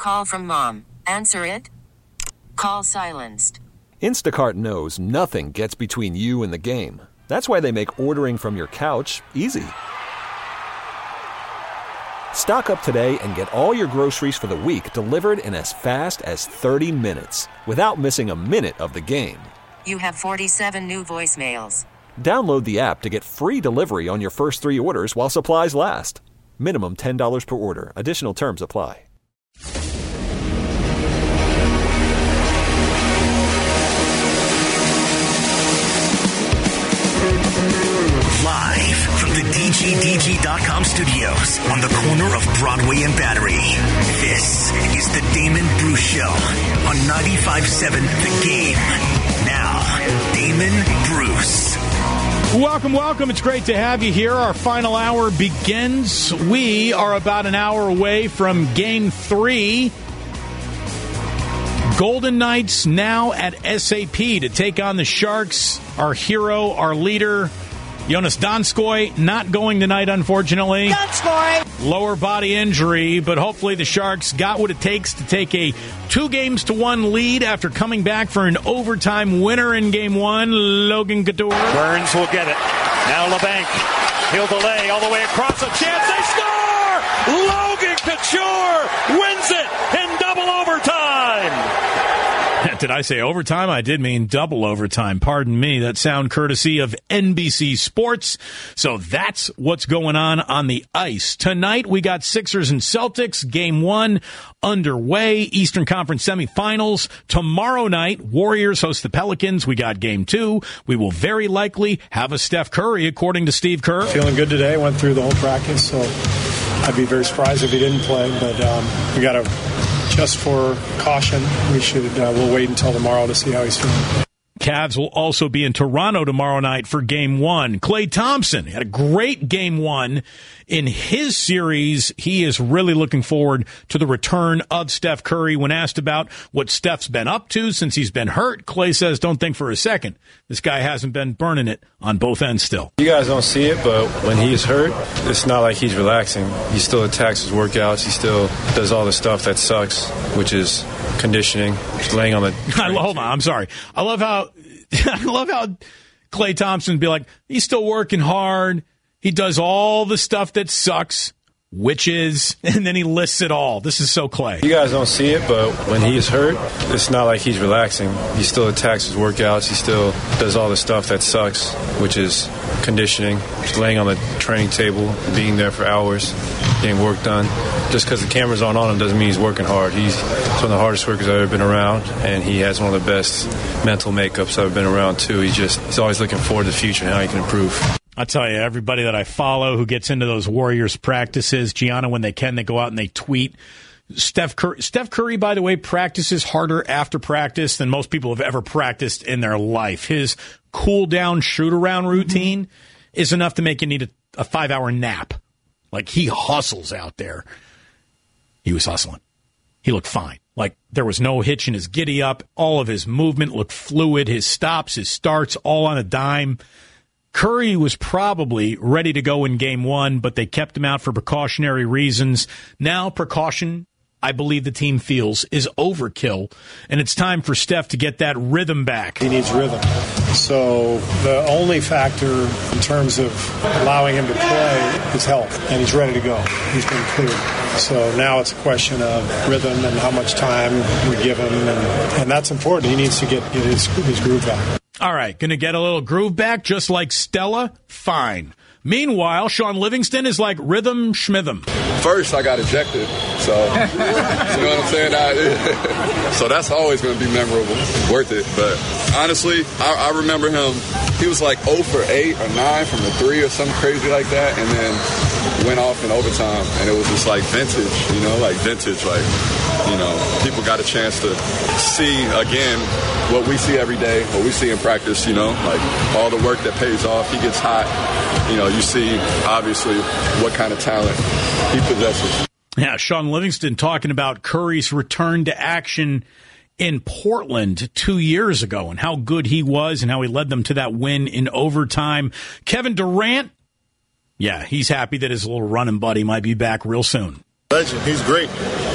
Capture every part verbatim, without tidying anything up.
call from mom. Answer it. Call silenced. Instacart knows nothing gets between you and the game. That's why they make ordering from your couch easy. Stock up today and get all your groceries for the week delivered in as fast as thirty minutes without missing a minute of the game. You have forty-seven new voicemails. Download the app to get free delivery on your first three orders while supplies last. Minimum ten dollars per order. Additional terms apply. Live from the D G D G dot com studios on the corner of Broadway and Battery, this is the Damon Bruce Show on ninety-five point seven The Game. Now, Damon Bruce. Welcome, welcome. It's great to have you here. Our final hour begins. We are about an hour away from Game three. Golden Knights now at S A P to take on the Sharks. Our hero, our leader, Jonas Donskoy, not going tonight, unfortunately. Donskoy! Lower body injury, but hopefully the Sharks got what it takes to take a two games to one lead after coming back for an overtime winner in game one. Logan Couture. Burns will get it. Now LeBanc. He'll delay all the way across. A chance. They score! Logan Couture wins it in double overtime. Did I say overtime? I did mean double overtime. Pardon me. That sound courtesy of N B C Sports. So that's what's going on on the ice. Tonight, we got Sixers and Celtics. Game one underway. Eastern Conference semifinals. Tomorrow night, Warriors host the Pelicans. We got game two. We will very likely have a Steph Curry, according to Steve Kerr. Feeling good today. Went through the whole practice, so I'd be very surprised if he didn't play. But um, we got to... Just for caution, we should uh, we'll wait until tomorrow to see how he's feeling. Cavs will also be in Toronto tomorrow night for game one. Klay Thompson had a great game one in his series. He is really looking forward to the return of Steph Curry. When asked about what Steph's been up to since he's been hurt, Klay says, don't think for a second. This guy hasn't been burning it on both ends still. You guys don't see it, but when he's hurt, it's not like he's relaxing. He still attacks his workouts. He still does all the stuff that sucks, which is conditioning, just laying on the... I, hold on, I'm sorry. I love how I love how Klay Thompson be like, he's still working hard. He does all the stuff that sucks, which is, and then he lists it all. This is so Klay. You guys don't see it, but when he's hurt, it's not like he's relaxing. He still attacks his workouts. He still does all the stuff that sucks, which is conditioning, just laying on the training table, being there for hours, getting work done. Just because the camera's on on him doesn't mean he's working hard. He's one of the hardest workers I've ever been around, and he has one of the best mental makeups I've been around, too. He's just he's always looking forward to the future and how he can improve. I tell you, everybody that I follow who gets into those Warriors practices, Gianna, when they can, they go out and they tweet. Steph Curry, Steph Curry, by the way, practices harder after practice than most people have ever practiced in their life. His cool-down, shoot-around routine mm-hmm. is enough to make you need a, a five-hour nap. Like, he hustles out there. He was hustling. He looked fine. Like, there was no hitch in his giddy-up. All of his movement looked fluid. His stops, his starts, all on a dime. Curry was probably ready to go in game one, but they kept him out for precautionary reasons. Now, precaution, I believe the team feels, is overkill, and it's time for Steph to get that rhythm back. He needs rhythm. So the only factor in terms of allowing him to play is health, and he's ready to go. He's been cleared. So now it's a question of rhythm and how much time we give him, and, and that's important. He needs to get, get his, his groove back. All right, going to get a little groove back just like Stella? Fine. Meanwhile, Sean Livingston is like rhythm schmitham. First, I got ejected, so you know what I'm saying? I, so that's always going to be memorable, worth it. But honestly, I, I remember him, he was like oh for eight or nine from the three or something crazy like that, and then went off in overtime, and it was just like vintage, you know, like vintage, like, you know, people got a chance to see, again, what we see every day, what we see in practice, you know, like all the work that pays off. He gets hot, you know, you see, obviously, what kind of talent he possesses. Yeah, Sean Livingston talking about Curry's return to action in Portland two years ago and how good he was and how he led them to that win in overtime. Kevin Durant, yeah, he's happy that his little running buddy might be back real soon. Legend, he's great.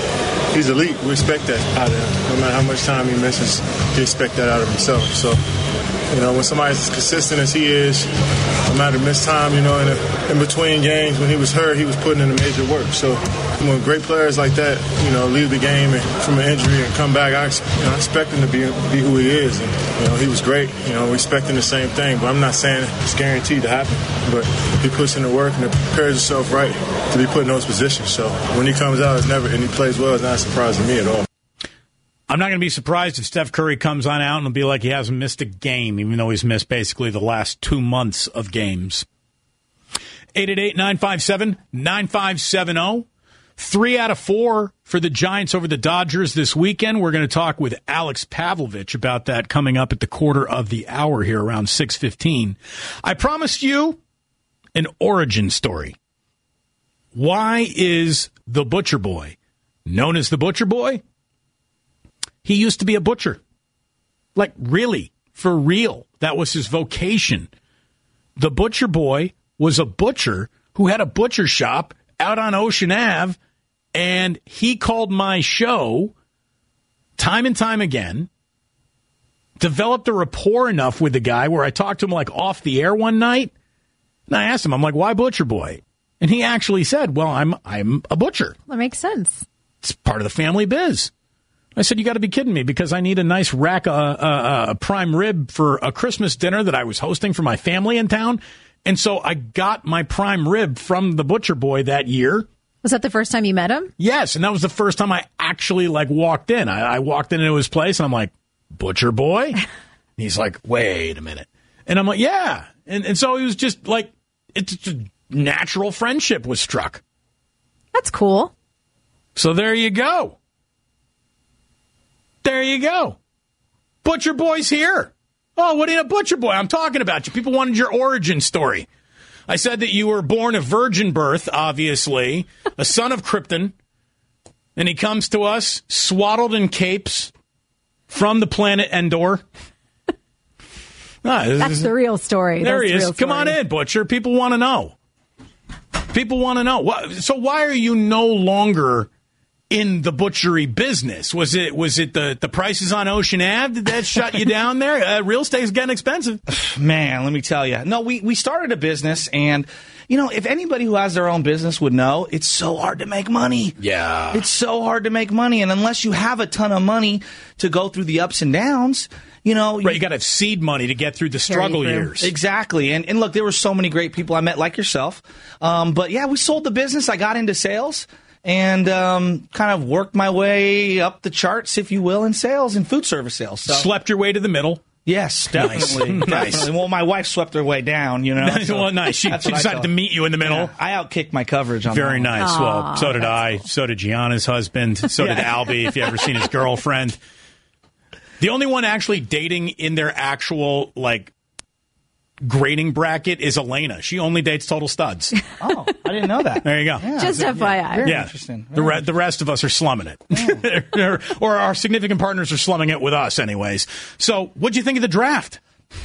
he's elite. We expect that out of him. No matter how much time he misses, we expect that out of himself. So, you know, when somebody's as consistent as he is, no matter missed time, you know, in, a, in between games, when he was hurt, he was putting in a major work. So when great players like that, you know, leave the game and, from an injury and come back, I, you know, I expect him to be, be who he is. And, you know, he was great. You know, we're expecting the same thing, but I'm not saying it's guaranteed to happen. But he puts in the work and prepares himself right to be put in those positions. So when he comes out, it's never, and he plays well, it's not surprising me at all. I'm not going to be surprised if Steph Curry comes on out and it'll be like he hasn't missed a game, even though he's missed basically the last two months of games. eight eight eight, nine five seven, nine five seven zero. Three out of four for the Giants over the Dodgers this weekend. We're going to talk with Alex Pavlovich about that coming up at the quarter of the hour here around six fifteen. I promised you an origin story. Why is the Butcher Boy known as the Butcher Boy? He used to be a butcher. Like, really, for real. That was his vocation. The Butcher Boy was a butcher who had a butcher shop out on Ocean Avenue, and he called my show time and time again, developed a rapport enough with the guy where I talked to him like off the air one night, and I asked him, I'm like, why Butcher Boy? And he actually said, well, I'm I'm a butcher. That makes sense. It's part of the family biz. I said, you got to be kidding me, because I need a nice rack of uh, uh, prime rib for a Christmas dinner that I was hosting for my family in town. And so I got my prime rib from the Butcher Boy that year. Was that the first time you met him? Yes, and that was the first time I actually like walked in. I, I walked into his place, and I'm like, Butcher Boy? And he's like, wait a minute. And I'm like, yeah. And, and so he was just like, it's just natural friendship was struck. That's cool. So there you go. There you go. Butcher Boy's here. Oh, what in a Butcher Boy? I'm talking about you. People wanted your origin story. I said that you were born a virgin birth, obviously, a son of Krypton, and he comes to us swaddled in capes from the planet Endor. Ah, That's is, the real story. There That's he the is. real Come story. on in, Butcher. People want to know. People want to know. So why are you no longer in the butchery business? Was it was it the, the prices on Ocean Avenue? Did that shut you down there? Uh, real estate's getting expensive. Man, let me tell you. No, we, we started a business, and, you know, if anybody who has their own business would know, it's so hard to make money. Yeah. It's so hard to make money, and unless you have a ton of money to go through the ups and downs, you know. Right, you got to have seed money to get through the struggle years. Exactly. And, and look, there were so many great people I met, like yourself. Um, but, yeah, we sold the business. I got into sales. And um, kind of worked my way up the charts, if you will, in sales and food service sales. So. Slept your way to the middle. Yes, definitely. Nice. Definitely. Well, my wife swept her way down, you know. So well, nice. She, she decided to meet you in the middle. Yeah, I outkicked my coverage on Very that nice. Aww, well, so did I. Cool. So did Gianna's husband. So yeah. did Albie, if you ever seen his girlfriend. The only one actually dating in their actual, like, grading bracket is Elena. She only dates total studs. Oh, I didn't know that. There you go. Yeah, Just F Y I. Yeah, very yeah. interesting. Very the, re- the rest of us are slumming it. Yeah. or, or our significant partners are slumming it with us anyways. So what'd you think of the draft?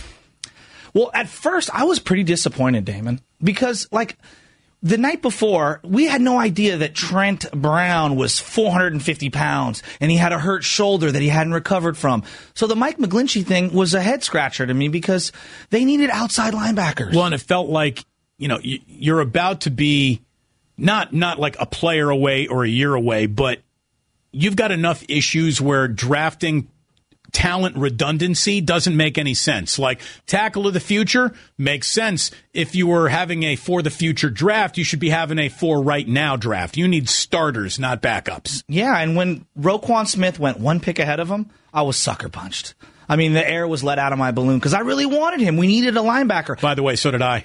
Well, at first, I was pretty disappointed, Damon, because, like, the night before, we had no idea that Trent Brown was four hundred fifty pounds, and he had a hurt shoulder that he hadn't recovered from. So the Mike McGlinchey thing was a head-scratcher to me because they needed outside linebackers. Well, and it felt like, you know, you're about to be not not like a player away or a year away, but you've got enough issues where drafting talent redundancy doesn't make any sense. Like, tackle of the future makes sense. If you were having a for the future draft, you should be having a for right now draft. You need starters, not backups. Yeah, and when Roquan Smith went one pick ahead of him, I was sucker punched. I mean, the air was let out of my balloon because I really wanted him. We needed a linebacker. By the way, so did I.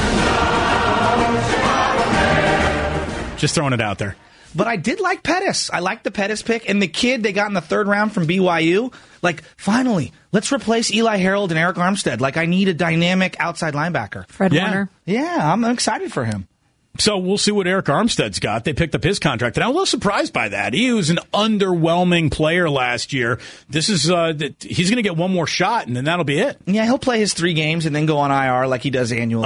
Just throwing it out there. But I did like Pettis. I liked the Pettis pick. And the kid they got in the third round from B Y U, like, finally, let's replace Eli Harold and Eric Armstead. Like, I need a dynamic outside linebacker. Fred Yeah. Warner. Yeah, I'm excited for him. So we'll see what Eric Armstead's got. They picked up his contract, and I'm a little surprised by that. He was an underwhelming player last year. This is uh, he's going to get one more shot, and then that'll be it. Yeah, he'll play his three games and then go on I R like he does annually. Oh,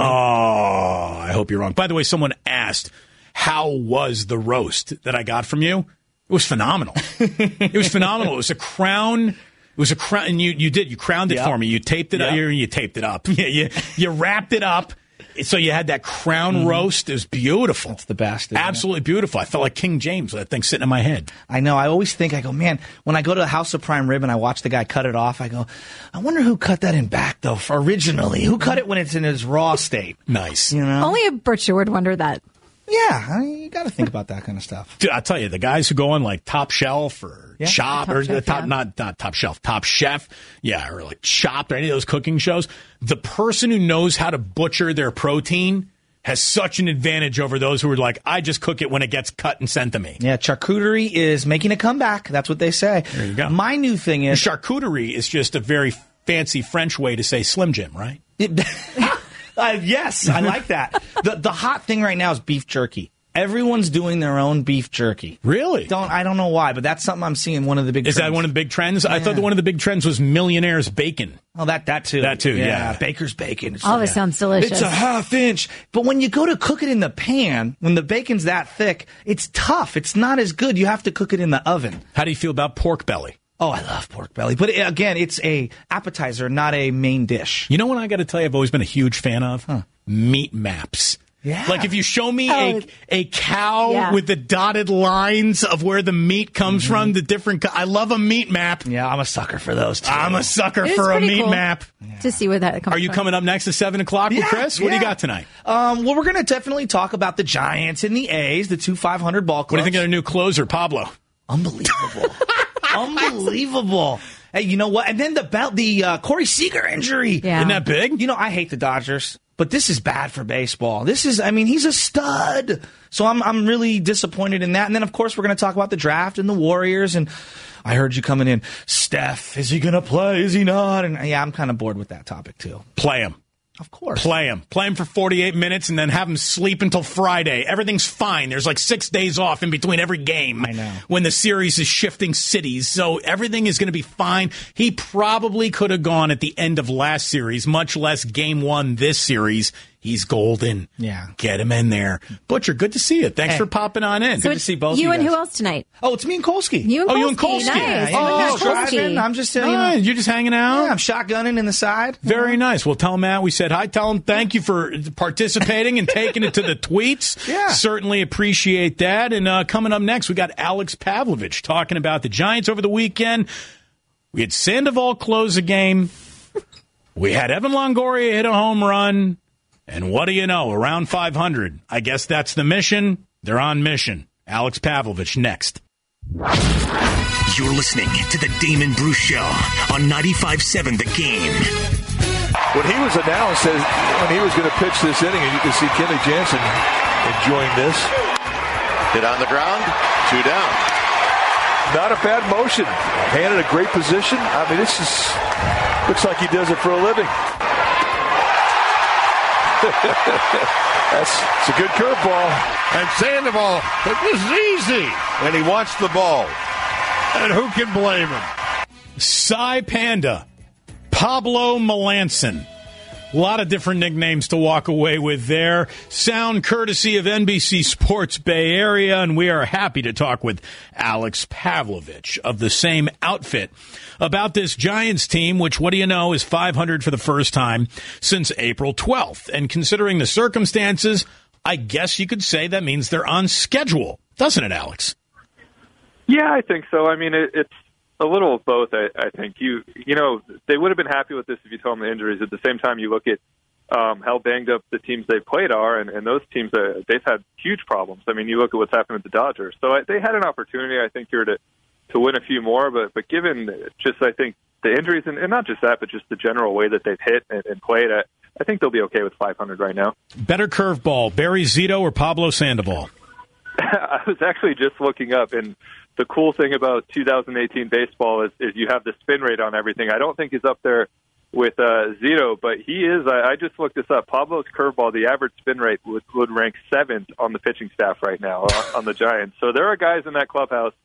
I hope you're wrong. By the way, someone asked, how was the roast that I got from you? It was phenomenal. It was phenomenal. It was a crown. It was a crown, and you you did you crowned it Yep. for me. You taped it. Yep. up. You, you taped it up. Yeah, you you wrapped it up. So you had that crown roast. It was beautiful. It's the best. isn't it? Absolutely beautiful. I felt like King James with that thing sitting in my head. I know. I always think, I go, man, when I go to the House of Prime Rib and I watch the guy cut it off, I go, I wonder who cut that in back, though, for originally. Who cut it when it's in its raw state? Nice. You know? Only a butcher would wonder that. Yeah, I mean, you got to think about that kind of stuff. Dude, I'll tell you, the guys who go on like Top Shelf or Yeah. Chop Top or Chef, the top, yeah. not not Top Shelf, Top Chef, yeah, or like Chopped or any of those cooking shows. The person who knows how to butcher their protein has such an advantage over those who are like, I just cook it when it gets cut and sent to me. Yeah, charcuterie is making a comeback. That's what they say. There you go. My new thing is Charcuterie is just a very fancy French way to say Slim Jim, right? It, uh, yes, I like that. The the hot thing right now is beef jerky. Everyone's doing their own beef jerky. Really? Don't I don't know why, but that's something I'm seeing. One of the big Is trends. that one of the big trends? I thought that one of the big trends was millionaires bacon. Oh, that that too. That too, yeah. Baker's bacon. It's All so- this sounds delicious. It's a half inch. But when you go to cook it in the pan, when the bacon's that thick, it's tough. It's not as good. You have to cook it in the oven. How do you feel about pork belly? Oh, I love pork belly. But uh, again, it's a appetizer, not a main dish. You know what I got to tell you I've always been a huge fan of? Meat maps. Yeah. Like if you show me Oh. a a cow Yeah. with the dotted lines of where the meat comes from, the different co- I love a meat map. Yeah, I'm a sucker for those too. I'm a sucker It is for a pretty meat cool map. to see where that comes Are you from. coming up next at seven o'clock with Yeah, Chris? What do you yeah. got tonight? Um, well, we're going to definitely talk about the Giants and the A's, the two five hundred ball clubs. What do you think of their new closer, Pablo? Unbelievable. Unbelievable. Hey, you know what? And then the belt, the uh, Corey Seager injury. Yeah. Isn't that big? You know, I hate the Dodgers, but this is bad for baseball. This is, I mean, he's a stud. So I'm, I'm really disappointed in that. And then, of course, we're going to talk about the draft and the Warriors. And I heard you coming in, Steph, is he going to play? Is he not? And yeah, I'm kind of bored with that topic too. Play him. Of course. Play him. Play him for forty-eight minutes and then have him sleep until Friday. Everything's fine. There's like six days off in between every game. I know. When the series is shifting cities. So everything is going to be fine. He probably could have gone at the end of last series, much less game one this series. He's golden. Yeah. Get him in there. Butcher, good to see you. Thanks Hey. for popping on in. So Good to it's see both you you and guys. who else tonight? Oh, it's me and Kolsky. You and Oh, Kolsky. you and Kolsky. Nice. Yeah, Oh, yeah, Kolsky. driving. I'm just, uh, you know, Ah, you're just hanging out? yeah, I'm shotgunning in the side. Very nice. Well, tell Matt we said hi. Tell him thank you for participating and taking it to the tweets. Yeah. Certainly appreciate that. And uh, coming up next, we got Alex Pavlovich talking about the Giants over the weekend. We had Sandoval close a game. We had Evan Longoria hit a home run. And what do you know? Around five hundred. I guess that's the mission. They're on mission. Alex Pavlovich next. You're listening to the Damon Bruce Show on ninety-five seven The Game. When he was announced as when he was going to pitch this inning, and you can see Kenley Jansen enjoying this. Hit on the ground, two down. Not a bad motion. Handed a great position. I mean, this is looks like he does it for a living. That's it's a good curveball. And Sandoval, but this is easy. And he wants the ball. And who can blame him? Cy Panda, Pablo Melanson. A lot of different nicknames to walk away with there. Sound courtesy of N B C Sports Bay Area, and we are happy to talk with Alex Pavlovich of the same outfit about this Giants team, which, what do you know, is five hundred for the first time since April twelfth. And considering the circumstances, I guess you could say that means they're on schedule, doesn't it, Alex? Yeah, I think so. I mean, it, it's a little of both. I, I think you, you know, they would have been happy with this if you told them the injuries. At the same time, you look at um, how banged up the teams they've played are, and, and those teams uh, they've had huge problems. I mean, you look at what's happened with the Dodgers. So I, they had an opportunity, I think, here to to win a few more. But but given just, I think the injuries, and, and not just that, but just the general way that they've hit and, and played, I, I think they'll be okay with five hundred right now. Better curveball, Barry Zito or Pablo Sandoval? I was actually just looking up, and the cool thing about two thousand eighteen baseball is, is you have the spin rate on everything. I don't think he's up there with uh, Zito, but he is. I, I just looked this up. Pablo's curveball, the average spin rate would, would rank seventh on the pitching staff right now on, on the Giants. So there are guys in that clubhouse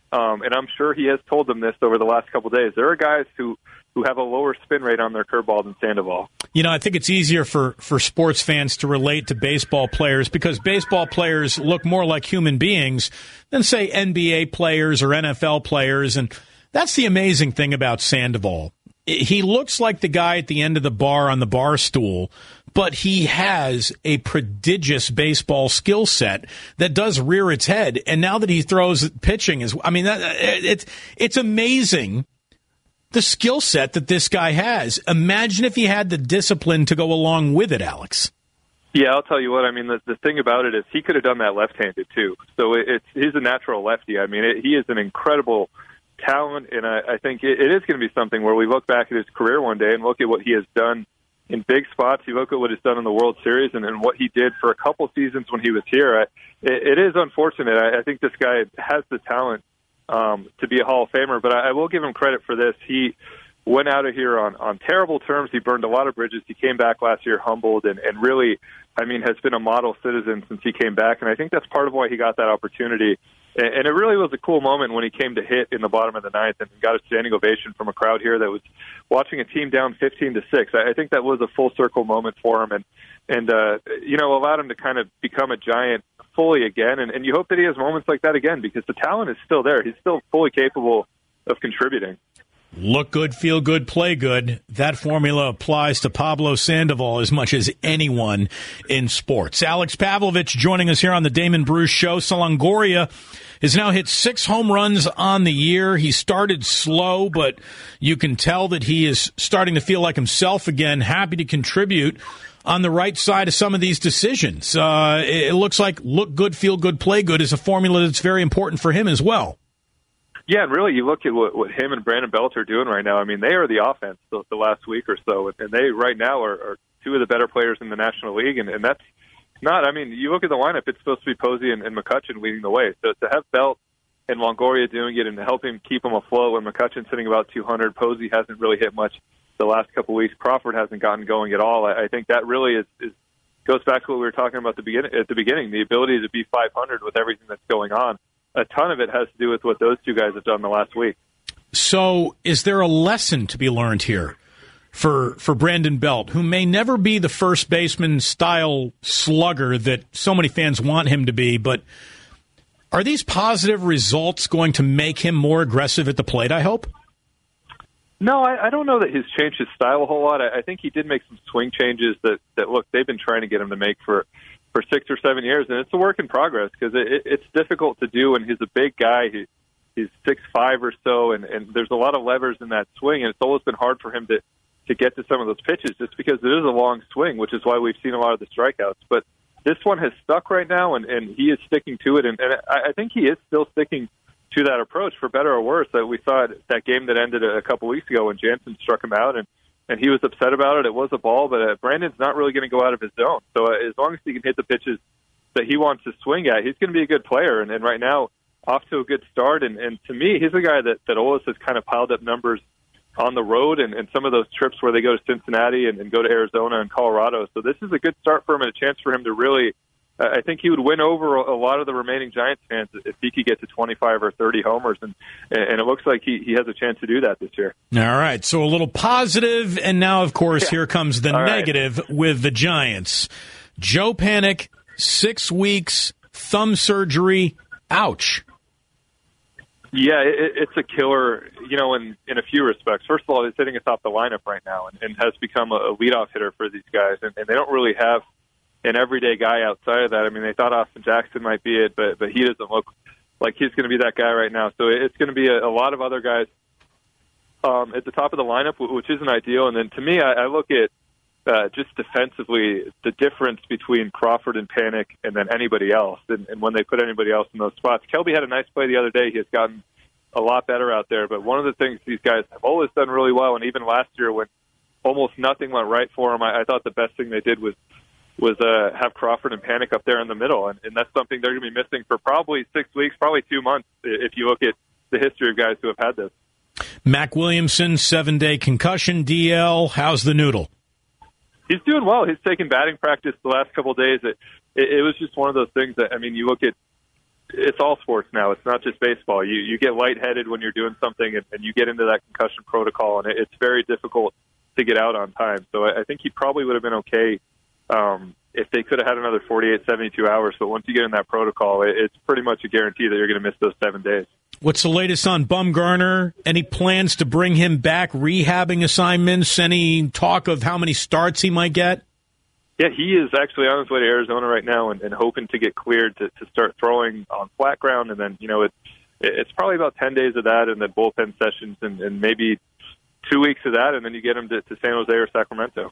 Um, and I'm sure he has told them this over the last couple of days. There are guys who, who have a lower spin rate on their curveball than Sandoval. You know, I think it's easier for, for sports fans to relate to baseball players because baseball players look more like human beings than, say, N B A players or N F L players. And that's the amazing thing about Sandoval. He looks like the guy at the end of the bar on the bar stool, but he has a prodigious baseball skill set that does rear its head. And now that he throws pitching, is I mean, that, it's it's amazing the skill set that this guy has. Imagine if he had the discipline to go along with it, Alex. Yeah, I'll tell you what. I mean, the, the thing about it is he could have done that left-handed too. So it, it's he's a natural lefty. I mean, it, he is an incredible talent, and I, I think it, it is going to be something where we look back at his career one day and look at what he has done in big spots. You look at what he's done in the World Series and, and what he did for a couple seasons when he was here. I, it, it is unfortunate. I, I think this guy has the talent um, to be a Hall of Famer, but I, I will give him credit for this. He went out of here on, on terrible terms. He burned a lot of bridges. He came back last year humbled and, and really, I mean, has been a model citizen since he came back, and I think that's part of why he got that opportunity. And it really was a cool moment when he came to hit in the bottom of the ninth and got a standing ovation from a crowd here that was watching a team down fifteen to six. I think that was a full circle moment for him and, and uh, you know, allowed him to kind of become a Giant fully again. And, and you hope that he has moments like that again because the talent is still there. He's still fully capable of contributing. Look good, feel good, play good. That formula applies to Pablo Sandoval as much as anyone in sports. Alex Pavlovich joining us here on the Damon Bruce Show. Longoria has now hit six home runs on the year. He started slow, but you can tell that he is starting to feel like himself again, happy to contribute on the right side of some of these decisions. Uh, it looks like look good, feel good, play good is a formula that's very important for him as well. Yeah, and really, you look at what, what him and Brandon Belt are doing right now. I mean, they are the offense the, the last week or so, and they right now are, are two of the better players in the National League, and, and that's not, I mean, you look at the lineup, it's supposed to be Posey and, and McCutchen leading the way. So to have Belt and Longoria doing it and to help him keep him afloat when McCutchen's hitting about two hundred, Posey hasn't really hit much the last couple of weeks, Crawford hasn't gotten going at all. I, I think that really is, is goes back to what we were talking about the begin- at the beginning, the ability to be five hundred with everything that's going on. A ton of it has to do with what those two guys have done the last week. So is there a lesson to be learned here for for Brandon Belt, who may never be the first baseman style slugger that so many fans want him to be, but are these positive results going to make him more aggressive at the plate, I hope? No, I, I don't know that he's changed his style a whole lot. I, I think he did make some swing changes that, that, look, they've been trying to get him to make for for six or seven years, and it's a work in progress because it, it, it's difficult to do, and he's a big guy. He, he's six five or so, and, and there's a lot of levers in that swing, and it's always been hard for him to, to get to some of those pitches just because it is a long swing, which is why we've seen a lot of the strikeouts. But this one has stuck right now, and, and he is sticking to it, and, and I, I think he is still sticking to that approach, for better or worse. That we saw it, that game that ended a couple weeks ago when Jansen struck him out, and And he was upset about it. It was a ball, but uh, Brandon's not really going to go out of his zone. So uh, as long as he can hit the pitches that he wants to swing at, he's going to be a good player. And, and right now, off to a good start. And, and to me, he's a guy that, that always has kind of piled up numbers on the road and, and some of those trips where they go to Cincinnati and, and go to Arizona and Colorado. So this is a good start for him and a chance for him to really uh, – I think he would win over a, a lot of the remaining Giants fans if he could get to twenty-five or thirty homers. And, and it looks like he, he has a chance to do that this year. All right, so a little positive, and now, of course, yeah. Here comes the All negative right. with the Giants. Joe Panik, six weeks, thumb surgery, ouch. Yeah, it, it's a killer, you know, in, in a few respects. First of all, he's hitting atop the lineup right now and, and has become a, a leadoff hitter for these guys, and, and they don't really have an everyday guy outside of that. I mean, they thought Austin Jackson might be it, but but he doesn't look like he's going to be that guy right now. So it's going to be a, a lot of other guys um, at the top of the lineup, which isn't ideal. And then to me, I, I look at uh, just defensively the difference between Crawford and Panik and then anybody else. And, and when they put anybody else in those spots, Kelby had a nice play the other day. He has gotten a lot better out there. But one of the things these guys have always done really well, and even last year when almost nothing went right for them, I, I thought the best thing they did was was uh, have Crawford and Panik up there in the middle. And, and that's something they're going to be missing for probably six weeks, probably two months, if you look at the history of guys who have had this. Mac Williamson, seven-day concussion, D L. How's the noodle? He's doing well. He's taken batting practice the last couple of days. It, it, it was just one of those things that, I mean, you look at it's all sports now. It's not just baseball. You you get lightheaded when you're doing something, and, and you get into that concussion protocol, and it, it's very difficult to get out on time. So I, I think he probably would have been okay um, if they could have had another forty-eight, seventy-two hours. But once you get in that protocol, it, it's pretty much a guarantee that you're going to miss those seven days. What's the latest on Bumgarner? Any plans to bring him back, rehabbing assignments? Any talk of how many starts he might get? Yeah, he is actually on his way to Arizona right now and, and hoping to get cleared to, to start throwing on flat ground. And then, you know, it, it's probably about ten days of that and then bullpen sessions and, and maybe two weeks of that, and then you get him to, to San Jose or Sacramento.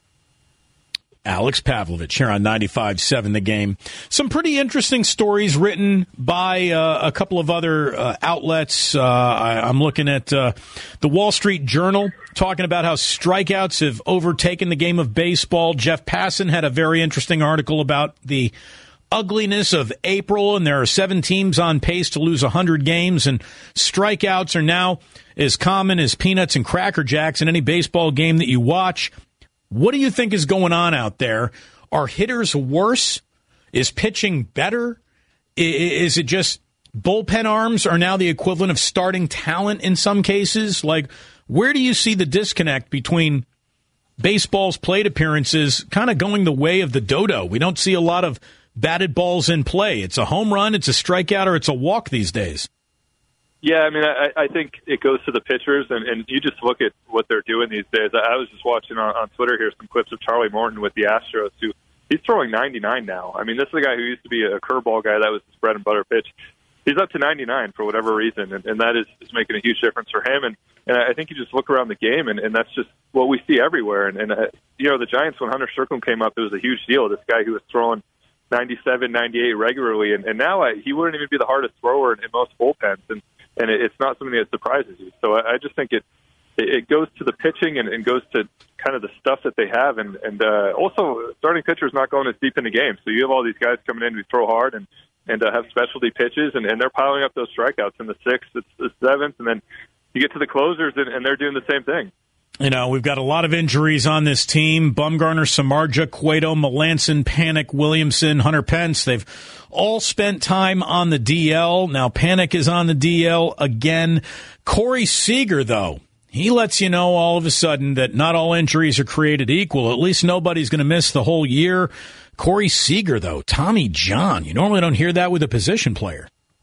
Alex Pavlovich here on ninety-five point seven The Game. Some pretty interesting stories written by uh, a couple of other uh, outlets. Uh, I, I'm looking at uh, the Wall Street Journal talking about how strikeouts have overtaken the game of baseball. Jeff Passan had a very interesting article about the ugliness of April, and there are seven teams on pace to lose one hundred games, and strikeouts are now as common as peanuts and Cracker Jacks in any baseball game that you watch. What do you think is going on out there? Are hitters worse? Is pitching better? Is it just bullpen arms are now the equivalent of starting talent in some cases? Like, where do you see the disconnect between baseball's plate appearances kind of going the way of the dodo? We don't see a lot of batted balls in play. It's a home run, it's a strikeout, or it's a walk these days. Yeah, I mean, I, I think it goes to the pitchers, and, and you just look at what they're doing these days. I was just watching on, on Twitter here some clips of Charlie Morton with the Astros, who he's throwing ninety-nine now. I mean, this is a guy who used to be a curveball guy. That was his bread and butter pitch. He's up to ninety-nine for whatever reason, and, and that is, is making a huge difference for him. And, and I think you just look around the game, and, and that's just what we see everywhere. And, and uh, you know, the Giants, when Hunter Stricklin came up, it was a huge deal. This guy who was throwing ninety-seven, ninety-eight regularly, and, and now I, he wouldn't even be the hardest thrower in, in most bullpens. And And it's not something that surprises you. So I just think it it goes to the pitching and, and goes to kind of the stuff that they have. And, and uh, also, starting pitchers not going as deep in the game. So you have all these guys coming in who throw hard and, and uh, have specialty pitches, and, and they're piling up those strikeouts in the sixth, the seventh, and then you get to the closers, and, and they're doing the same thing. You know, we've got a lot of injuries on this team. Bumgarner, Samardzija, Cueto, Melanson, Panik, Williamson, Hunter Pence. They've all spent time on the D L. Now Panik is on the D L again. Corey Seager, though, he lets you know all of a sudden that not all injuries are created equal. At least nobody's going to miss the whole year. Corey Seager, though, Tommy John. You normally don't hear that with a position player.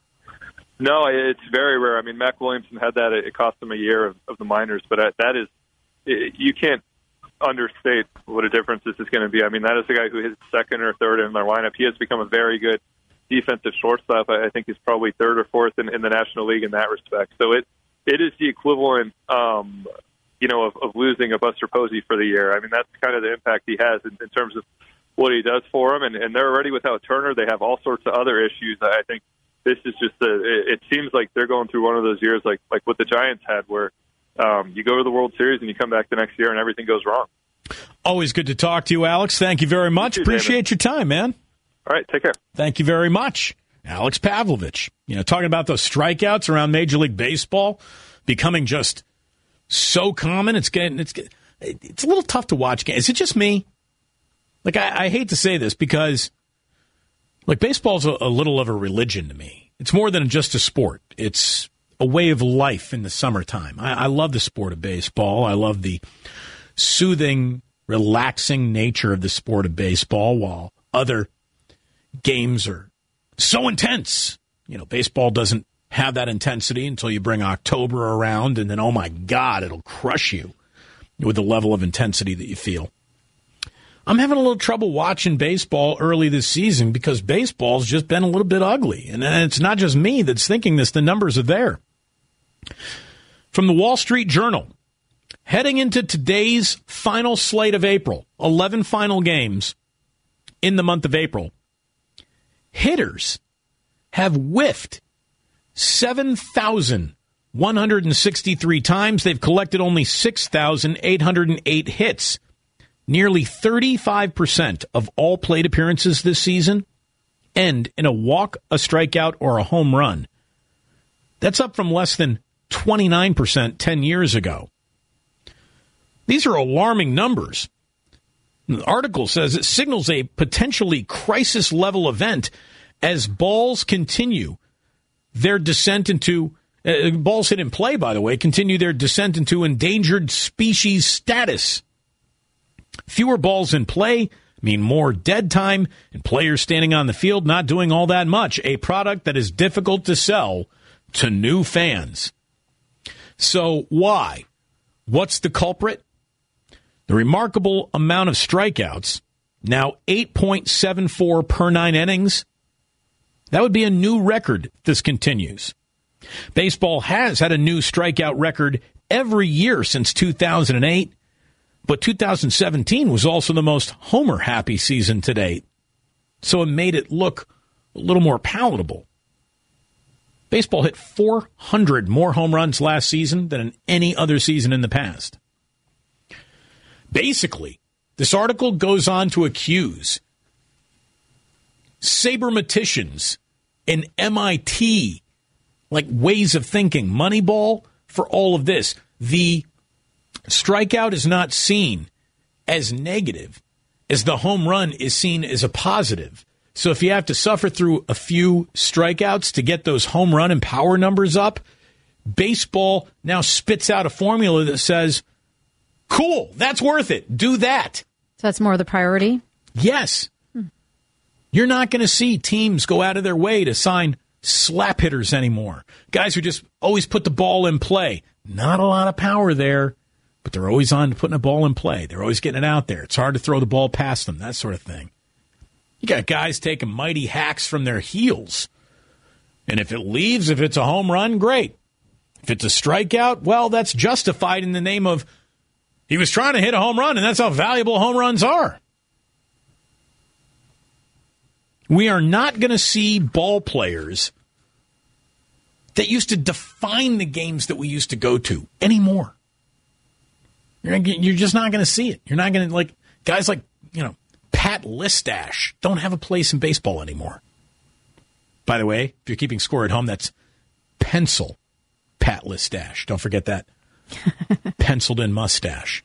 No, it's very rare. I mean, Mac Williamson had that. It cost him a year of, of the minors, but that is, you can't understate what a difference this is going to be. I mean, that is the guy who hits second or third in their lineup. He has become a very good defensive shortstop. I think he's probably third or fourth in, in the National League in that respect. So it it is the equivalent, um, you know, of, of losing a Buster Posey for the year. I mean, that's kind of the impact he has in, in terms of what he does for them. And, and they're already without Turner. They have all sorts of other issues. I think this is just a, it, it seems like they're going through one of those years like like what the Giants had, where Um, you go to the World Series and you come back the next year and everything goes wrong. Always good to talk to you, Alex. Thank you very much. You too, Appreciate David. your time, man. All right, take care. Thank you very much. Alex Pavlovich. You know, talking about those strikeouts around Major League Baseball becoming just so common. It's getting, it's it's a little tough to watch. Is it just me? Like, I, I hate to say this because, like, baseball's a, a little of a religion to me. It's more than just a sport. It's a way of life in the summertime. I, I love the sport of baseball. I love the soothing, relaxing nature of the sport of baseball, while other games are so intense. You know, baseball doesn't have that intensity until you bring October around, and then, oh my God, it'll crush you with the level of intensity that you feel. I'm having a little trouble watching baseball early this season because baseball's just been a little bit ugly. And it's not just me that's thinking this. The numbers are there. From the Wall Street Journal, heading into today's final slate of April, eleven final games in the month of April, hitters have whiffed seven thousand one hundred sixty-three times. They've collected only six thousand eight hundred eight hits. Nearly thirty-five percent of all plate appearances this season end in a walk, a strikeout, or a home run. That's up from less than twenty-nine percent ten years ago. These are alarming numbers. The article says it signals a potentially crisis-level event as balls continue their descent into, uh, balls hit in play, by the way, continue their descent into endangered species status. Fewer balls in play mean more dead time and players standing on the field not doing all that much, a product that is difficult to sell to new fans. So why? What's the culprit? The remarkable amount of strikeouts, now eight point seven four per nine innings. That would be a new record if this continues. Baseball has had a new strikeout record every year since two thousand eight. But two thousand seventeen was also the most homer-happy season to date. So it made it look a little more palatable. Baseball hit four hundred more home runs last season than in any other season in the past. Basically, this article goes on to accuse sabermeticians and M I T, like ways of thinking, Moneyball, for all of this. The strikeout is not seen as negative as the home run is seen as a positive. So if you have to suffer through a few strikeouts to get those home run and power numbers up, baseball now spits out a formula that says, cool, that's worth it. Do that. So that's more the priority? Yes. Hmm. You're not going to see teams go out of their way to sign slap hitters anymore. Guys who just always put the ball in play. Not a lot of power there. But they're always on to putting a ball in play. They're always getting it out there. It's hard to throw the ball past them, that sort of thing. You got guys taking mighty hacks from their heels. And if it leaves, if it's a home run, great. If it's a strikeout, well, that's justified in the name of he was trying to hit a home run, and that's how valuable home runs are. We are not going to see ball players that used to define the games that we used to go to anymore. You're, gonna, you're just not going to see it. You're not going to, like, guys like, you know, Pat Listash don't have a place in baseball anymore. By the way, if you're keeping score at home, that's pencil Pat Listash. Don't forget that. Penciled in mustache.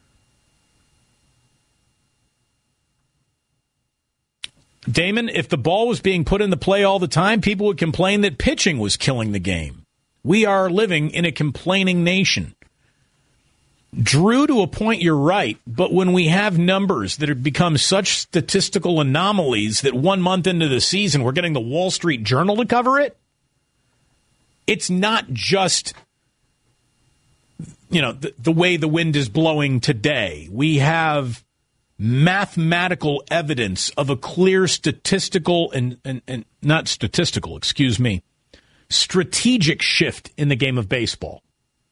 Damon, if the ball was being put into play all the time, people would complain that pitching was killing the game. We are living in a complaining nation. Drew, to a point, you're right, but when we have numbers that have become such statistical anomalies that one month into the season we're getting the Wall Street Journal to cover it, it's not just, you know, the, the way the wind is blowing today. We have mathematical evidence of a clear statistical and, and, and not statistical, excuse me, strategic shift in the game of baseball.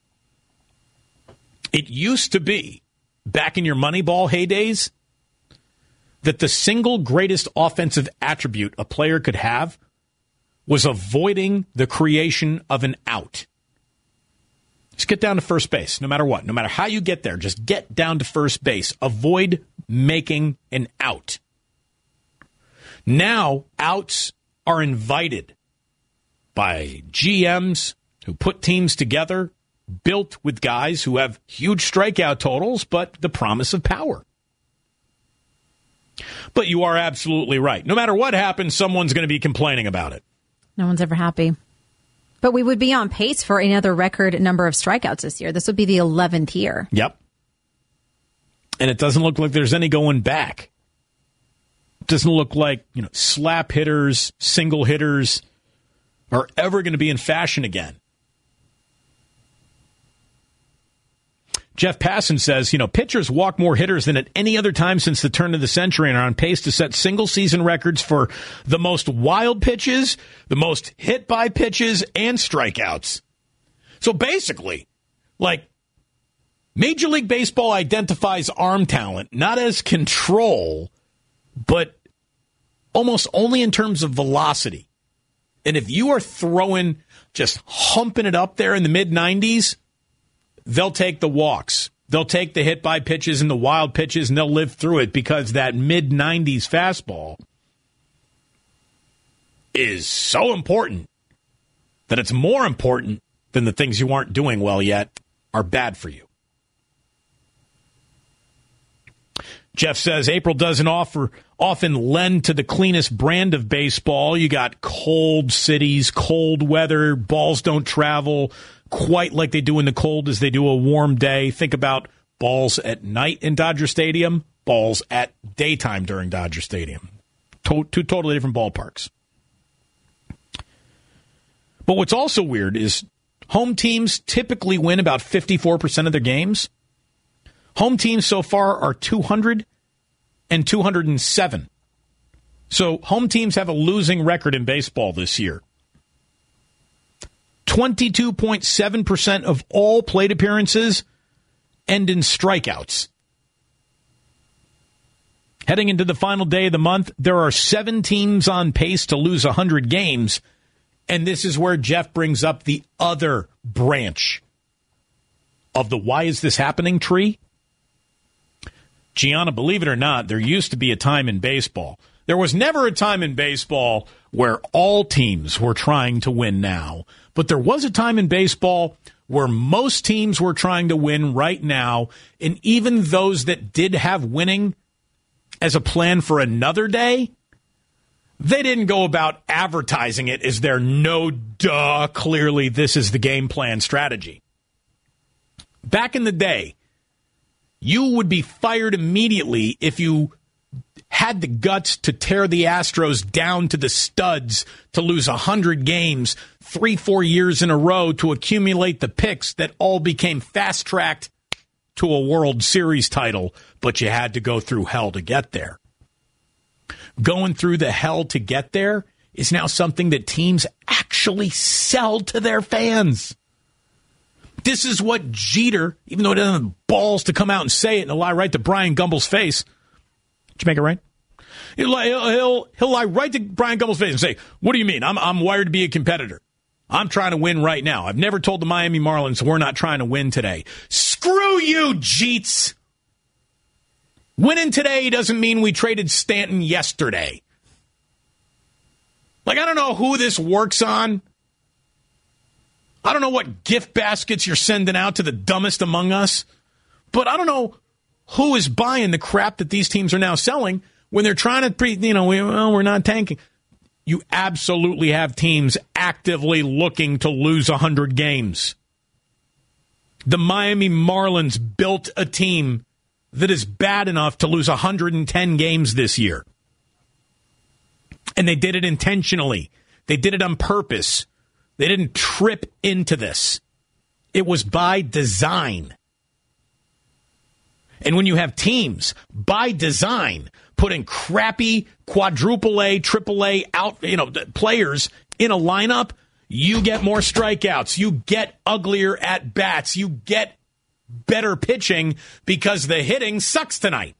It used to be, back in your Moneyball heydays, that the single greatest offensive attribute a player could have was avoiding the creation of an out. Just get down to first base, no matter what. No matter how you get there, just get down to first base. Avoid making an out. Now, outs are invited by G Ms who put teams together, built with guys who have huge strikeout totals, but the promise of power. But you are absolutely right. No matter what happens, someone's going to be complaining about it. No one's ever happy. But we would be on pace for another record number of strikeouts this year. This would be the eleventh year. Yep. And it doesn't look like there's any going back. It doesn't look like, you know, slap hitters, single hitters are ever going to be in fashion again. Jeff Passan says, you know, pitchers walk more hitters than at any other time since the turn of the century and are on pace to set single-season records for the most wild pitches, the most hit-by pitches, and strikeouts. So basically, like, Major League Baseball identifies arm talent not as control, but almost only in terms of velocity. And if you are throwing, just humping it up there in the mid nineties, they'll take the walks. They'll take the hit-by pitches and the wild pitches, and they'll live through it because that mid nineties fastball is so important that it's more important than the things you aren't doing well yet are bad for you. Jeff says April doesn't offer often lend to the cleanest brand of baseball. You got cold cities, cold weather, balls don't travel quite like they do in the cold as they do a warm day. Think about balls at night in Dodger Stadium, balls at daytime during Dodger Stadium. To- two totally different ballparks. But what's also weird is home teams typically win about fifty-four percent of their games. Home teams so far are two hundred and two hundred seven. So home teams have a losing record in baseball this year. twenty-two point seven percent of all plate appearances end in strikeouts. Heading into the final day of the month, there are seven teams on pace to lose one hundred games. And this is where Jeff brings up the other branch of the why is this happening tree. Gianna, believe it or not, there used to be a time in baseball. There was never a time in baseball where all teams were trying to win now. But there was a time in baseball where most teams were trying to win right now. And even those that did have winning as a plan for another day, they didn't go about advertising it as their no duh, clearly this is the game plan strategy. Back in the day, you would be fired immediately if you had the guts to tear the Astros down to the studs to lose one hundred games three, four years in a row to accumulate the picks that all became fast-tracked to a World Series title, but you had to go through hell to get there. Going through the hell to get there is now something that teams actually sell to their fans. This is what Jeter, even though he doesn't have the balls to come out and say it and lie right to Brian Gumbel's face. Did you make it right? He'll, he'll, he'll, he'll lie right to Brian Gumbel's face and say, what do you mean? I'm, I'm wired to be a competitor. I'm trying to win right now. I've never told the Miami Marlins we're not trying to win today. Screw you, Jeets. Winning today doesn't mean we traded Stanton yesterday. Like, I don't know who this works on. I don't know what gift baskets you're sending out to the dumbest among us. But I don't know who is buying the crap that these teams are now selling when they're trying to, pre, you know, we, well, we're not tanking. You absolutely have teams actively looking to lose one hundred games. The Miami Marlins built a team that is bad enough to lose one hundred ten games this year. And they did it intentionally. They did it on purpose. They didn't trip into this. It was by design. And when you have teams, by design, putting crappy quadruple A, triple A out, you know, players in a lineup, you get more strikeouts. You get uglier at bats. You get better pitching because the hitting sucks tonight.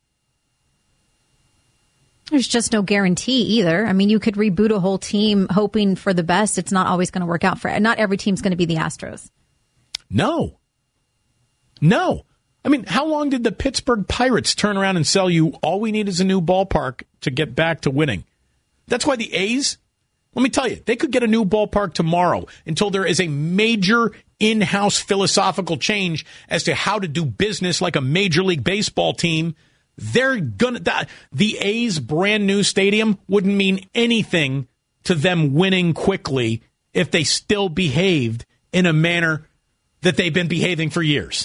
There's just no guarantee either. I mean, you could reboot a whole team hoping for the best. It's not always going to work out for it. Not every team's going to be the Astros. No. No. I mean, how long did the Pittsburgh Pirates turn around and sell you all we need is a new ballpark to get back to winning? That's why the A's, let me tell you, they could get a new ballpark tomorrow until there is a major in-house philosophical change as to how to do business like a Major League Baseball team. They're gonna the, the A's brand new stadium wouldn't mean anything to them winning quickly if they still behaved in a manner that they've been behaving for years.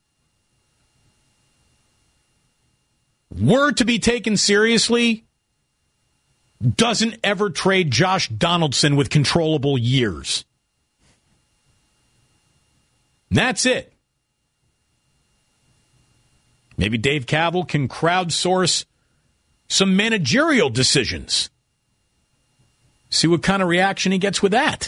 Were to be taken seriously, doesn't ever trade Josh Donaldson with controllable years. And that's it. Maybe Dave Kaval can crowdsource some managerial decisions. See what kind of reaction he gets with that.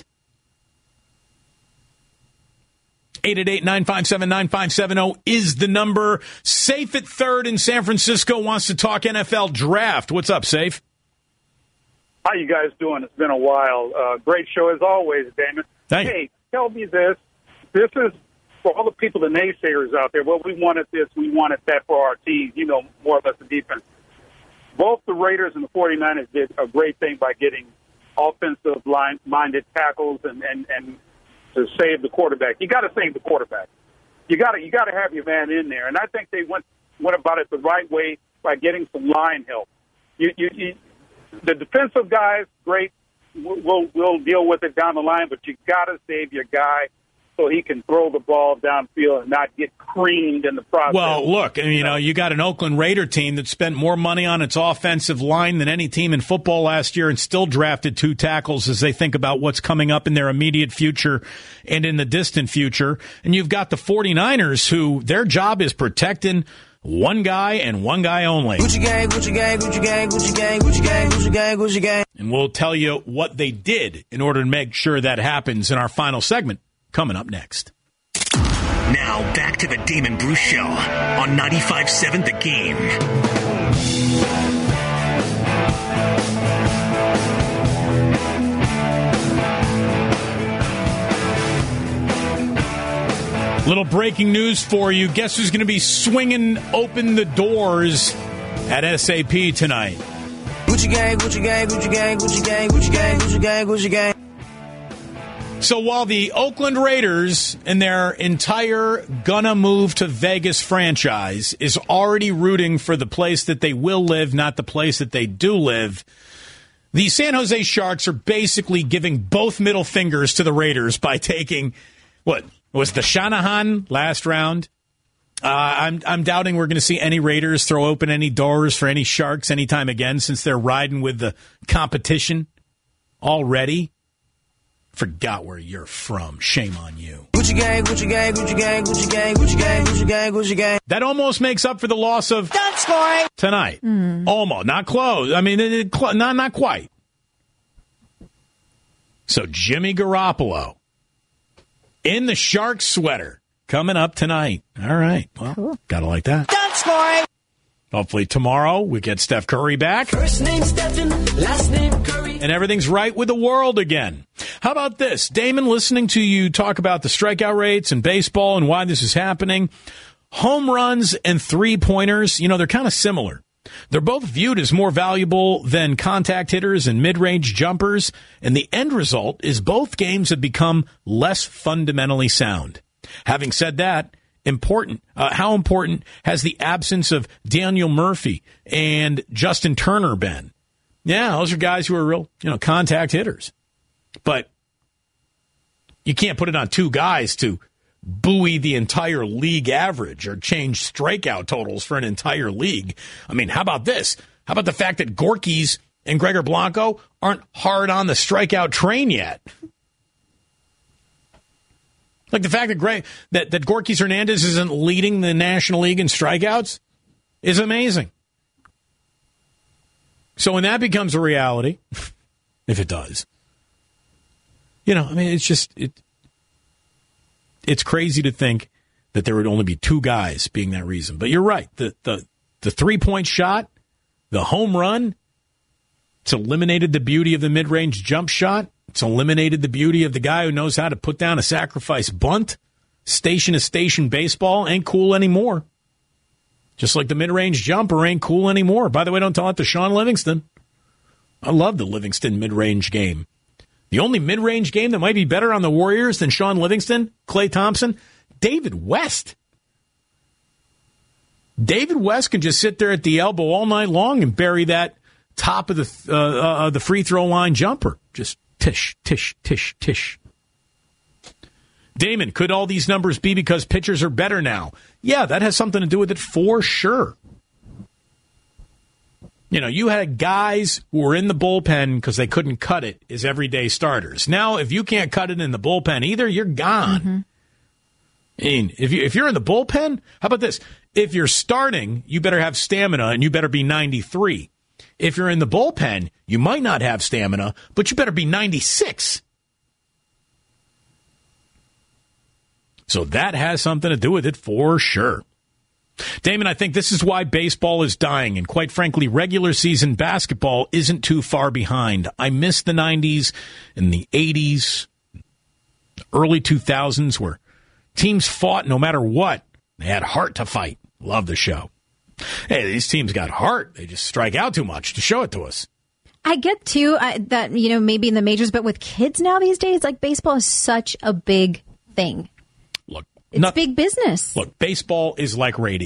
eight eight eight, nine five seven, nine five seven zero is the number. Safe at third in San Francisco wants to talk N F L draft. What's up, Safe? How you guys doing? It's been a while. Uh, great show as always, Damon. Thank hey, tell me this. This is for all the people, the naysayers out there. Well, we wanted this, we wanted that for our team, you know, more or less the defense. Both the Raiders and the 49ers did a great thing by getting offensive line-minded tackles and, and, and to save the quarterback. You got to save the quarterback. You got to you got to have your man in there. And I think they went went about it the right way by getting some line help. You, you, you the defensive guys, great. We'll we'll deal with it down the line, but you got to save your guy so he can throw the ball downfield and not get creamed in the process. Well, look, you know, you got an Oakland Raider team that spent more money on its offensive line than any team in football last year and still drafted two tackles as they think about what's coming up in their immediate future and in the distant future. And you've got the 49ers who their job is protecting one guy and one guy only. Gucci gang, Gucci gang, Gucci gang, Gucci gang, Gucci gang, Gucci gang, Gucci gang. And we'll tell you what they did in order to make sure that happens in our final segment coming up next. Now back to the Damon Bruce Show on ninety-five seven The Game. Little breaking news for you. Guess who's going to be swinging open the doors at S A P tonight? Gucci gang, Gucci gang, Gucci gang, Gucci gang, Gucci gang, Gucci gang, Gucci gang. So while the Oakland Raiders and their entire gonna move to Vegas franchise is already rooting for the place that they will live, not the place that they do live, the San Jose Sharks are basically giving both middle fingers to the Raiders by taking, what, was the Shanahan last round? Uh, I'm I'm doubting we're going to see any Raiders throw open any doors for any Sharks anytime again since they're riding with the competition already. Forgot where you're from. Shame on you. Gucci gang, Gucci gang, Gucci gang, Gucci gang, Gucci gang, Gucci gang, Gucci gang. That almost makes up for the loss of Don't score tonight. Mm. Almost. Not close. I mean, it, it, not, not quite. So Jimmy Garoppolo in the Shark sweater coming up tonight. All right. Well, cool. Gotta like that. Don't score. Hopefully tomorrow we get Steph Curry back. First name Stephen, last name Curry. And everything's right with the world again. How about this? Damon, listening to you talk about the strikeout rates in baseball and why this is happening. Home runs and three-pointers, you know, they're kind of similar. They're both viewed as more valuable than contact hitters and mid-range jumpers. And the end result is both games have become less fundamentally sound. Having said that, important. Uh, how important has the absence of Daniel Murphy and Justin Turner been? Yeah, those are guys who are real, you know, contact hitters. But you can't put it on two guys to buoy the entire league average or change strikeout totals for an entire league. I mean, how about this? How about the fact that Gorky's and Gregor Blanco aren't hard on the strikeout train yet? Like the fact that Greg, that, that Gorky Hernandez isn't leading the National League in strikeouts is amazing. So when that becomes a reality, if it does, you know, I mean, it's just, it. it's crazy to think that there would only be two guys being that reason. But you're right. The, the, the three-point shot, the home run, it's eliminated the beauty of the mid-range jump shot. It's eliminated the beauty of the guy who knows how to put down a sacrifice bunt. Station-to-station baseball ain't cool anymore. Just like the mid-range jumper ain't cool anymore. By the way, don't tell it to Sean Livingston. I love the Livingston mid-range game. The only mid-range game that might be better on the Warriors than Sean Livingston, Klay Thompson, David West. David West can just sit there at the elbow all night long and bury that top of the uh, uh, the free throw line jumper. Just tish, tish, tish, tish. Damon, could all these numbers be because pitchers are better now? Yeah, that has something to do with it for sure. You know, you had guys who were in the bullpen because they couldn't cut it as everyday starters. Now, if you can't cut it in the bullpen either, you're gone. Mm-hmm. I mean, if, you, if you're in the bullpen, how about this? If you're starting, you better have stamina and you better be ninety-three. If you're in the bullpen, you might not have stamina, but you better be ninety-six. So that has something to do with it for sure. Damon, I think this is why baseball is dying, and quite frankly, regular season basketball isn't too far behind. I miss the nineties and the eighties, early two thousands, where teams fought no matter what. They had heart to fight. Love the show. Hey, these teams got heart. They just strike out too much to show it to us. I get, too, uh, that, you know, maybe in the majors, but with kids now these days, like, baseball is such a big thing. Look, It's not, big business. Look, baseball is like radio.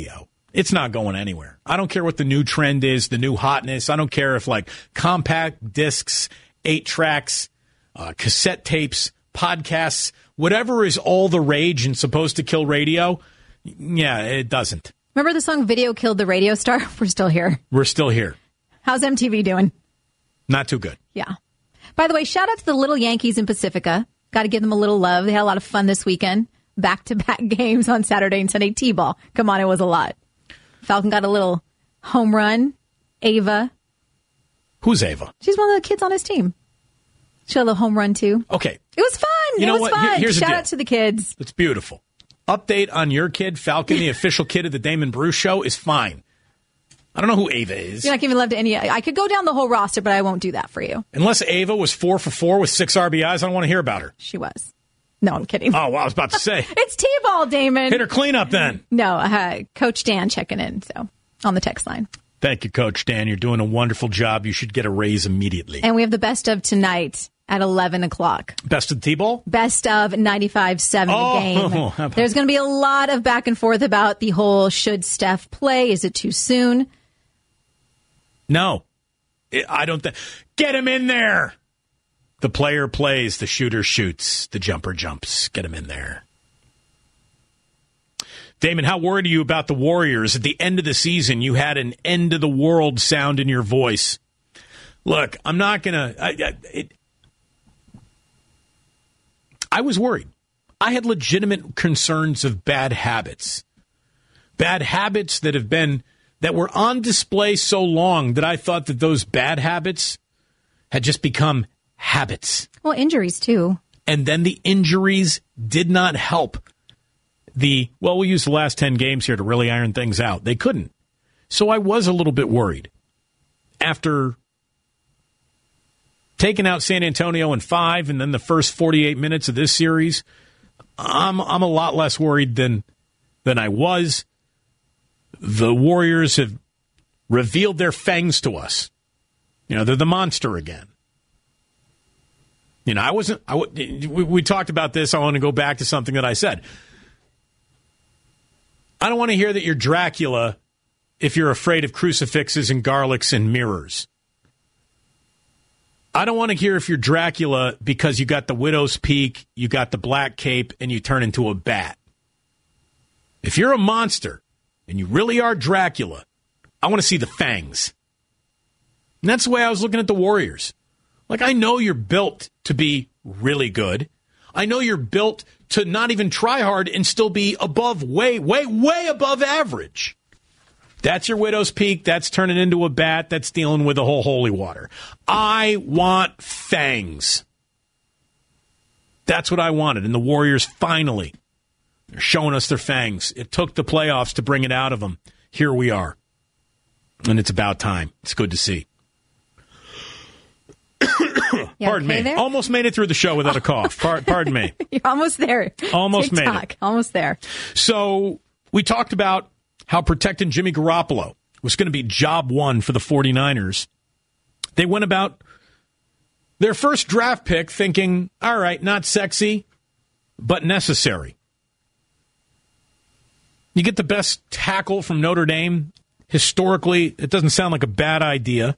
It's not going anywhere. I don't care what the new trend is, the new hotness. I don't care if, like, compact discs, eight tracks, uh, cassette tapes, podcasts, whatever is all the rage and supposed to kill radio. Yeah, it doesn't. Remember the song Video Killed the Radio Star? We're still here. We're still here. How's M T V doing? Not too good. Yeah. By the way, shout out to the Little Yankees in Pacifica. Got to give them a little love. They had a lot of fun this weekend. Back-to-back games on Saturday and Sunday. T-ball. Come on, it was a lot. Falcon got a little home run. Ava. Who's Ava? She's one of the kids on his team. She had a little home run, too. Okay. It was fun. You it know was what? fun. Here- here's the Shout deal. out to the kids. It's beautiful. Update on your kid, Falcon, the official kid of the Damon Bruce Show, is fine. I don't know who Ava is. You're not giving love to any. I could go down the whole roster, but I won't do that for you. Unless Ava was four for four with six R B Is, I don't want to hear about her. She was. No, I'm kidding. Oh, well, I was about to say. It's T-ball, Damon. Hit her cleanup then. No, uh, Coach Dan checking in, so on the text line. Thank you, Coach Dan. You're doing a wonderful job. You should get a raise immediately. And we have the best of tonight at eleven o'clock. Best of the T-ball? Best of ninety-five seven Oh, the game. how about- There's going to be a lot of back and forth about the whole should Steph play? Is it too soon? No. I don't think. Get him in there. The player plays, the shooter shoots, the jumper jumps. Get him in there. Damon, how worried are you about the Warriors? At the end of the season, you had an end of the world sound in your voice. Look, I'm not going to. I was worried. I had legitimate concerns of bad habits. Bad habits that have been, that were on display so long that I thought that those bad habits had just become habits. Well, injuries, too. And then the injuries did not help. The, well, we'll use the last ten games here to really iron things out. They couldn't. So I was a little bit worried. After taking out San Antonio in five and then the first forty-eight minutes of this series, I'm I'm a lot less worried than than I was. The Warriors have revealed their fangs to us. You know, they're the monster again. You know, I wasn't, I, we, we talked about this. I want to go back to something that I said. I don't want to hear that you're Dracula if you're afraid of crucifixes and garlics and mirrors. I don't want to hear if you're Dracula because you got the widow's peak, you got the black cape, and you turn into a bat. If you're a monster and you really are Dracula, I want to see the fangs. And that's the way I was looking at the Warriors. Like, I know you're built to be really good. I know you're built to not even try hard and still be above, way, way, way above average. That's your widow's peak. That's turning into a bat. That's dealing with the whole holy water. I want fangs. That's what I wanted. And the Warriors finally, they're showing us their fangs. It took the playoffs to bring it out of them. Here we are. And it's about time. It's good to see. Pardon okay me. there? Almost made it through the show without a cough. Par- pardon me. You're almost there. Almost made TikTok. it. Almost there. So we talked about how protecting Jimmy Garoppolo was going to be job one for the 49ers. They went about their first draft pick thinking, all right, not sexy, but necessary. You get the best tackle from Notre Dame. Historically, it doesn't sound like a bad idea.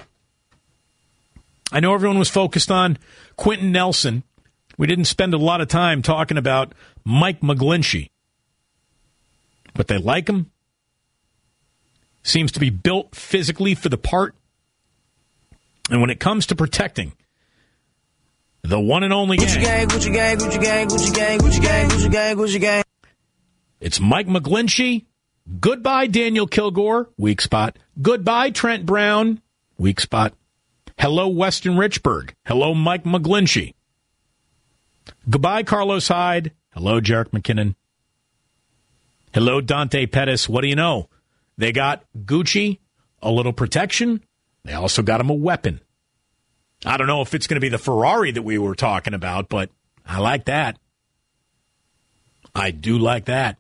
I know everyone was focused on Quentin Nelson. We didn't spend a lot of time talking about Mike McGlinchey. But they like him. Seems to be built physically for the part. And when it comes to protecting the one and only Gucci gang, Gucci gang, Gucci gang, Gucci gang, Gucci gang, Gucci gang, Gucci gang. It's Mike McGlinchey. Goodbye, Daniel Kilgore. Weak spot. Goodbye, Trent Brown. Weak spot. Hello, Weston Richburg. Hello, Mike McGlinchey. Goodbye, Carlos Hyde. Hello, Jerick McKinnon. Hello, Dante Pettis. What do you know? They got Gucci, a little protection. They also got him a weapon. I don't know if it's going to be the Ferrari that we were talking about, but I like that. I do like that.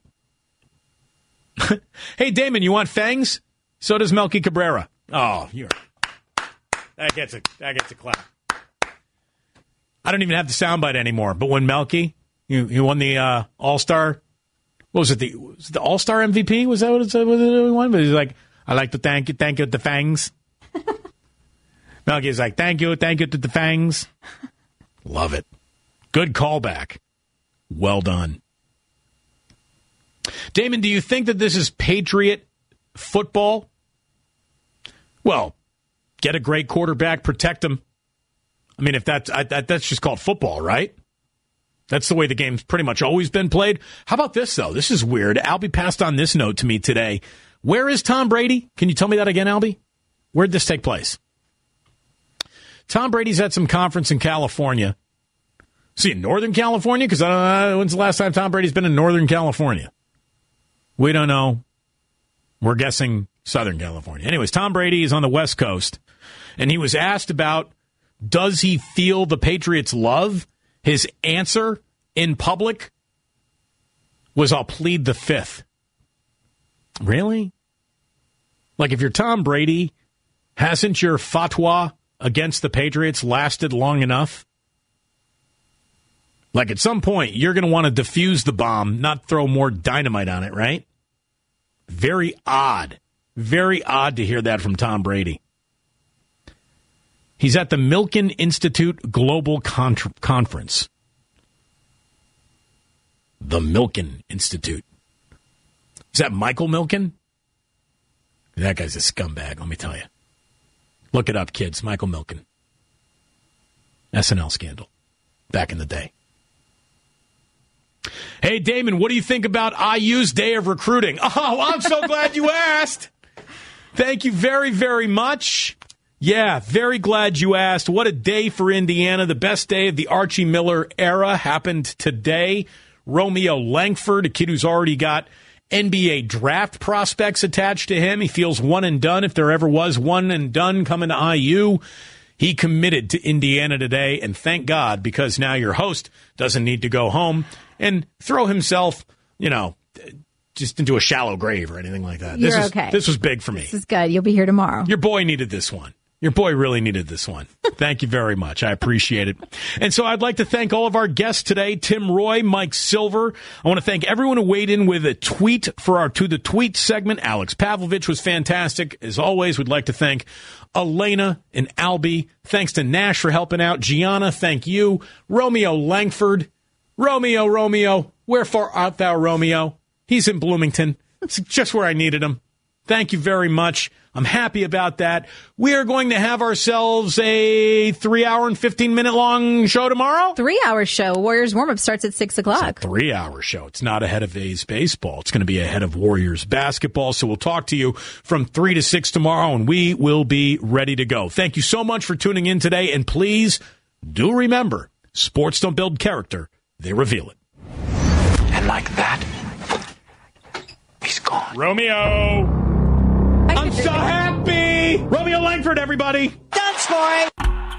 Hey, Damon, you want fangs? So does Melky Cabrera. Oh, you're... That gets a that gets a clap. I don't even have the soundbite anymore. But when Melky, you, you won the uh, All-Star, what was it, the, was it the All-Star M V P? Was that what it said? Was it the one? But he's like, I like to thank you, thank you to the Fangs. Melky's like, thank you, thank you to the Fangs. Love it. Good callback. Well done. Damon, do you think that this is Patriot football? Well, get a great quarterback, protect him. I mean, if that's I, that, that's just called football, right? That's the way the game's pretty much always been played. How about this, though? This is weird. Albie passed on this note to me today. Where is Tom Brady? Can you tell me that again, Albie? Where'd this take place? Tom Brady's at some conference in California. See, in Northern California? Because I don't know, when's the last time Tom Brady's been in Northern California? We don't know. We're guessing Southern California. Anyways, Tom Brady is on the West Coast, and he was asked about, does he feel the Patriots' love? His answer in public was, I'll plead the fifth. Really? Like, if you're Tom Brady, hasn't your fatwa against the Patriots lasted long enough? Like, at some point, you're going to want to defuse the bomb, not throw more dynamite on it, right? Very odd. Very odd to hear that from Tom Brady. He's at the Milken Institute Global Con- Conference. The Milken Institute. Is that Michael Milken? That guy's a scumbag, let me tell you. Look it up, kids. Michael Milken. S N L scandal. Back in the day. Hey, Damon, what do you think about I U's day of recruiting? Oh, I'm so glad you asked. Thank you very, very much. Yeah, very glad you asked. What a day for Indiana. The best day of the Archie Miller era happened today. Romeo Langford, a kid who's already got N B A draft prospects attached to him. He feels one and done if there ever was one and done coming to I U. He committed to Indiana today, and thank God, because now your host doesn't need to go home and throw himself, you know, just into a shallow grave or anything like that. You're this is, okay. This was big for me. This is good. You'll be here tomorrow. Your boy needed this one. Your boy really needed this one. Thank you very much. I appreciate it. And so I'd like to thank all of our guests today, Tim Roy, Mike Silver. I want to thank everyone who weighed in with a tweet for our To the Tweet segment. Alex Pavlovich was fantastic. As always, we'd like to thank Elena and Albie. Thanks to Nash for helping out. Gianna, thank you. Romeo Langford. Romeo, Romeo, wherefore art thou, Romeo? He's in Bloomington. It's just where I needed him. Thank you very much. I'm happy about that. We are going to have ourselves a three-hour and fifteen-minute long show tomorrow. Three-hour show. Warriors warm-up starts at six o'clock. It's a three-hour show. It's not ahead of A's baseball. It's going to be ahead of Warriors basketball. So we'll talk to you from three to six tomorrow, and we will be ready to go. Thank you so much for tuning in today, and please do remember, sports don't build character. They reveal it. And like that, he's gone. Romeo! I'm so happy! Romeo Langford, everybody! Done scoring!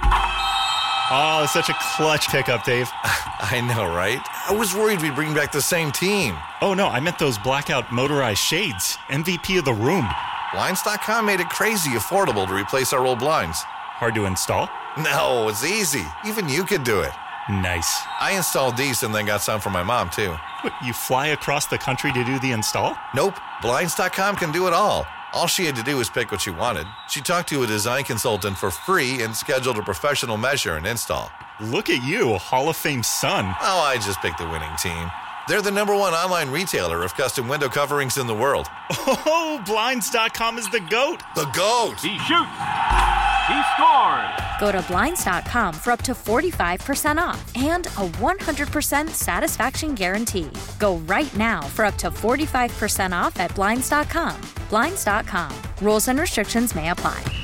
Oh, it's such a clutch pickup, Dave. I know, right? I was worried we'd bring back the same team. Oh, no, I meant those blackout motorized shades. M V P of the room. Blinds dot com made it crazy affordable to replace our old blinds. Hard to install? No, it's easy. Even you could do it. Nice. I installed these and then got some for my mom, too. What, you fly across the country to do the install? Nope. Blinds dot com can do it all. All she had to do was pick what she wanted. She talked to a design consultant for free and scheduled a professional measure and install. Look at you, a Hall of Fame son. Oh, I just picked the winning team. They're the number one online retailer of custom window coverings in the world. Oh, Blinds dot com is the GOAT. The GOAT. He shoots. He scores. Go to Blinds dot com for up to forty-five percent off and a one hundred percent satisfaction guarantee. Go right now for up to forty-five percent off at Blinds dot com. Blinds dot com. Rules and restrictions may apply.